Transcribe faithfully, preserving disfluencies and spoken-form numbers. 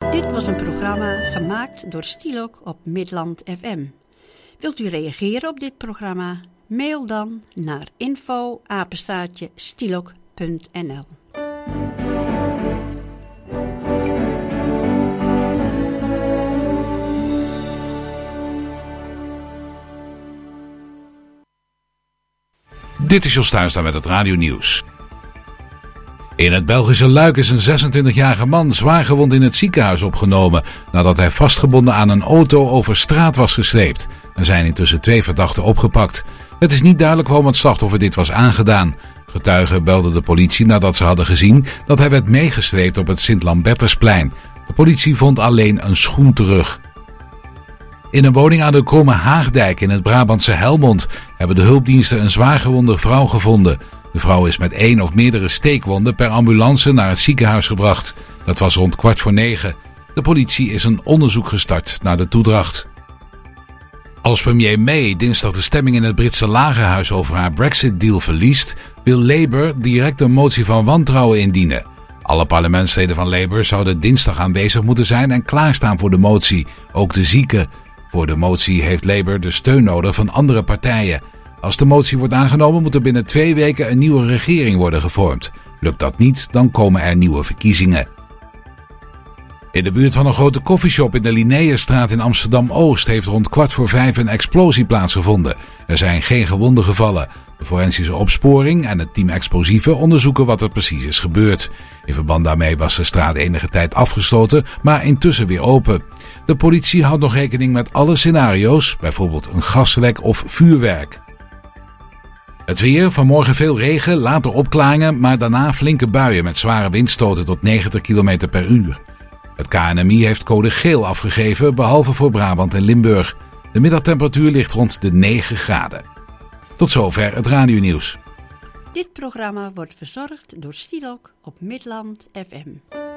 Dit was een programma gemaakt door Stielok op Midland F M. Wilt u reageren op dit programma? Mail dan naar info apenstaartje stielok punt n l. Dit is Jos Tuinstra met het Radio Nieuws. In het Belgische Luik is een zesentwintigjarige man zwaar gewond in het ziekenhuis opgenomen nadat hij vastgebonden aan een auto over straat was gesleept. Er zijn intussen twee verdachten opgepakt. Het is niet duidelijk waarom het slachtoffer dit was aangedaan. Getuigen belden de politie nadat ze hadden gezien dat hij werd meegesleept op het Sint-Lambertusplein. De politie vond alleen een schoen terug. In een woning aan de Kromme Haagdijk in het Brabantse Helmond hebben de hulpdiensten een zwaargewonde vrouw gevonden. De vrouw is met één of meerdere steekwonden per ambulance naar het ziekenhuis gebracht. Dat was rond kwart voor negen. De politie is een onderzoek gestart naar de toedracht. Als premier May dinsdag de stemming in het Britse lagerhuis over haar Brexit-deal verliest, wil Labour direct een motie van wantrouwen indienen. Alle parlementsleden van Labour zouden dinsdag aanwezig moeten zijn en klaarstaan voor de motie, ook de zieken. Voor de motie heeft Labour de steun nodig van andere partijen. Als de motie wordt aangenomen moet er binnen twee weken een nieuwe regering worden gevormd. Lukt dat niet, dan komen er nieuwe verkiezingen. In de buurt van een grote koffieshop in de Linnaeusstraat in Amsterdam-Oost heeft rond kwart voor vijf een explosie plaatsgevonden. Er zijn geen gewonden gevallen. De forensische opsporing en het team explosieven onderzoeken wat er precies is gebeurd. In verband daarmee was de straat enige tijd afgesloten, maar intussen weer open. De politie houdt nog rekening met alle scenario's, bijvoorbeeld een gaslek of vuurwerk. Het weer, vanmorgen veel regen, later opklaringen, maar daarna flinke buien met zware windstoten tot negentig kilometer per uur. Het K N M I heeft code geel afgegeven, behalve voor Brabant en Limburg. De middagtemperatuur ligt rond de negen graden. Tot zover het radionieuws. Dit programma wordt verzorgd door Stielok op Midland F M.